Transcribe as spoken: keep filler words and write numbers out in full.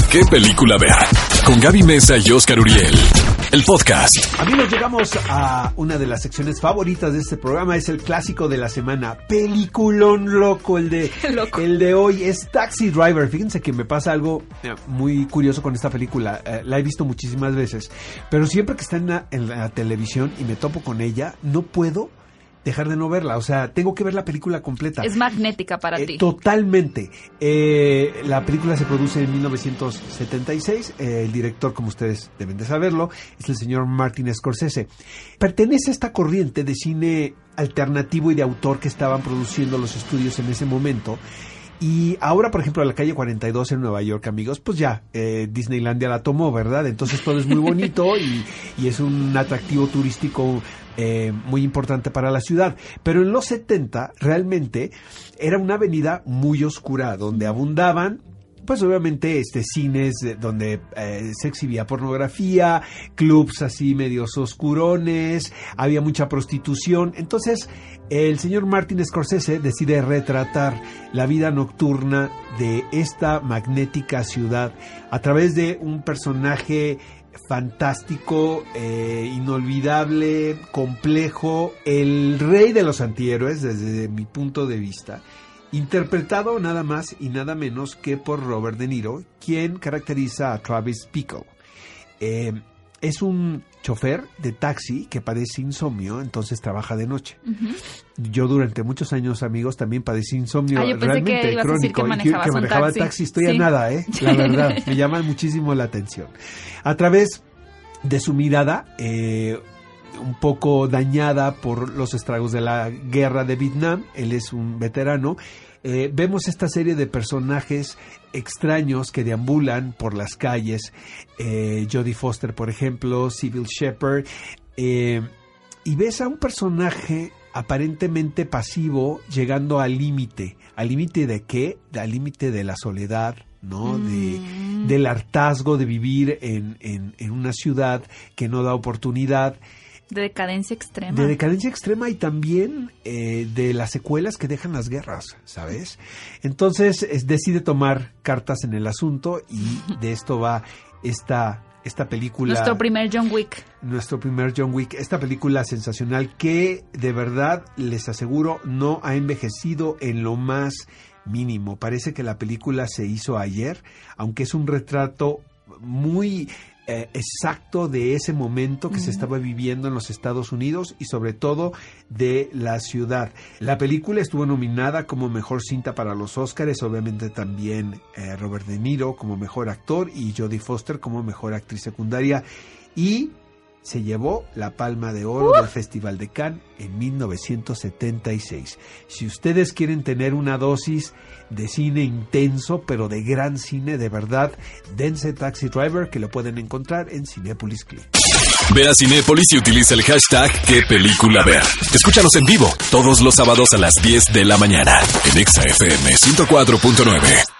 ¿Qué película ver? Con Gaby Mesa y Oscar Uriel. El podcast. Amigos, llegamos a una de las secciones favoritas de este programa. Es el clásico de la semana. Peliculón loco. El de, loco. El de hoy es Taxi Driver. Fíjense que me pasa algo muy curioso con esta película. Eh, la he visto muchísimas veces. Pero siempre que está en la, en la televisión y me topo con ella, no puedo dejar de no verla, o sea, tengo que ver la película completa. Es magnética para eh, ti. Totalmente. Eh, la película se produce en mil novecientos setenta y seis. Eh, el director, como ustedes deben de saberlo, es el señor Martin Scorsese. Pertenece a esta corriente de cine alternativo y de autor que estaban produciendo los estudios en ese momento. Y ahora, por ejemplo, la calle cuarenta y dos en Nueva York, amigos, pues ya, eh, Disneylandia la tomó, ¿verdad? Entonces todo es muy bonito y, y es un atractivo turístico eh, muy importante para la ciudad. Pero en los setenta, realmente, era una avenida muy oscura, donde abundaban, pues obviamente, este cines donde eh, se exhibía pornografía, clubs así medios oscurones, había mucha prostitución. Entonces, el señor Martin Scorsese decide retratar la vida nocturna de esta magnética ciudad a través de un personaje fantástico, eh, inolvidable, complejo, el rey de los antihéroes desde mi punto de vista, interpretado nada más y nada menos que por Robert De Niro, quien caracteriza a Travis Bickle. Eh, es un chofer de taxi que padece insomnio, entonces trabaja de noche. Uh-huh. Yo durante muchos años, amigos, también padecí insomnio ah, realmente que crónico. Que manejabas, que, que manejaba taxi. taxi. Estoy sí. a nada, ¿eh? La verdad, me llama muchísimo la atención. A través de su mirada, eh, un poco dañada por los estragos de la guerra de Vietnam, él es un veterano. Eh, vemos esta serie de personajes extraños que deambulan por las calles, eh, Jodie Foster, por ejemplo, Cybill Shepherd, eh, y ves a un personaje aparentemente pasivo llegando al límite. ¿Al límite de qué? Al límite de la soledad, ¿no? Mm. De, del hartazgo de vivir en, en, en una ciudad que no da oportunidad. De decadencia extrema. De decadencia extrema y también eh, de las secuelas que dejan las guerras, ¿sabes? Entonces es, decide tomar cartas en el asunto y de esto va esta, esta película. Nuestro primer John Wick. Nuestro primer John Wick. Esta película sensacional que de verdad les aseguro no ha envejecido en lo más mínimo. Parece que la película se hizo ayer, aunque es un retrato muy Eh, exacto de ese momento que mm. se estaba viviendo en los Estados Unidos y sobre todo de la ciudad. La película estuvo nominada como mejor cinta para los Óscares, obviamente también eh, Robert De Niro como mejor actor y Jodie Foster como mejor actriz secundaria, y se llevó la Palma de Oro uh. del Festival de Cannes en mil novecientos setenta y seis. Si ustedes quieren tener una dosis de cine intenso, pero de gran cine, de verdad, dense Taxi Driver, que lo pueden encontrar en Cinépolis Click. Ve a Cinépolis y utiliza el hashtag ¿Qué película ver? Escúchanos en vivo todos los sábados a las diez de la mañana en Exa F M ciento cuatro punto nueve.